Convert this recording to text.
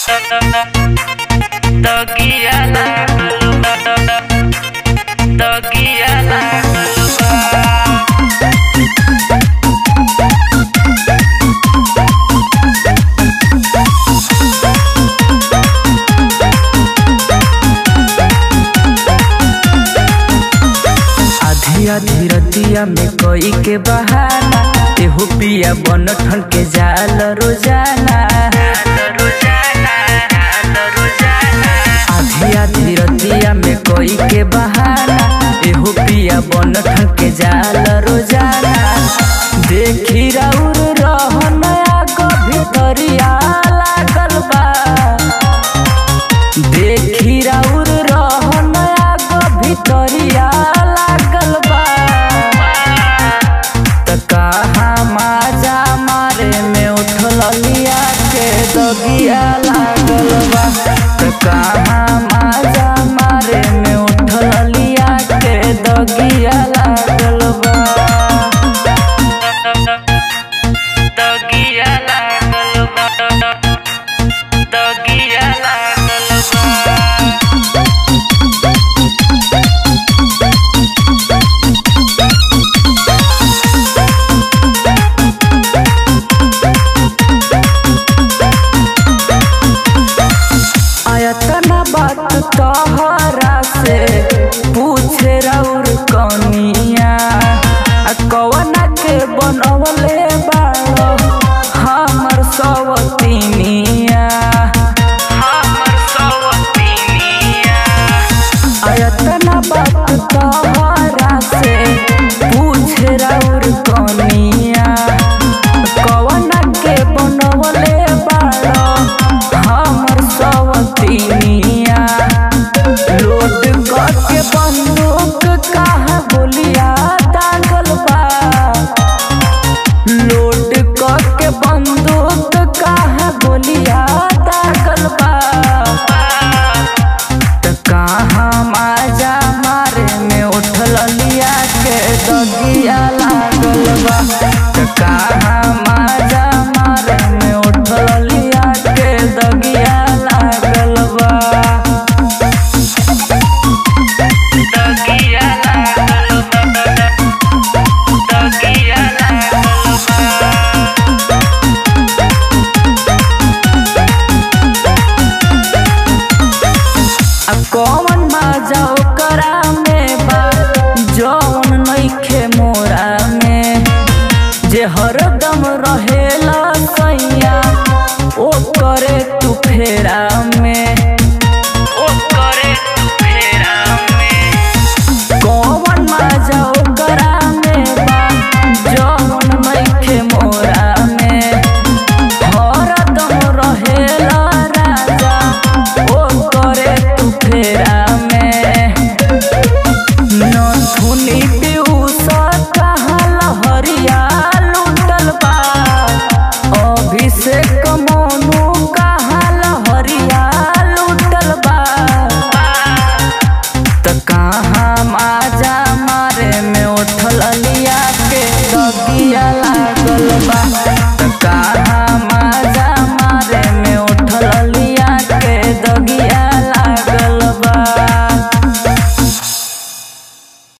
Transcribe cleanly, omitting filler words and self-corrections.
धीरतिया में कोई के बहाना तेहू पिया बन ठन के जाल रोजाना आधिया धीरतिया में कोई के बहाना तेहू पिया बन ठन के जाल रोजाना देखी राउर रहन आगो भितरिया लागल बा देखी राउर रहन आगो भितरिया लागल बा दगिया लागल बा कहाँ माजा मारे में उठल लिया के दगिया लागल बा दगिया लागल बा दगिया लागल बा बात तोहरा से पूछे राउर कनिया कवना के बनवले बाड़ो हमर सवतिनिया आयतना बात तोहरा से पूछे राउर कनिया कवना के बनवले बाड़ो हमर सवतिनिया लोड करके बंदूक कहाँ गोलिया दागल बा लोड करके बंदूक कहाँ गोलिया दागल बा त कहाँ माजा मारे में उठल लिया के दगिया लागल बा त कहाँ माजा मारे में उठल लिया के दगिया लागल बा कौन मजा ओकरा में बा जौन नइखे मोरा में जे हरदम रहेला सैया ओ करे तू फेरा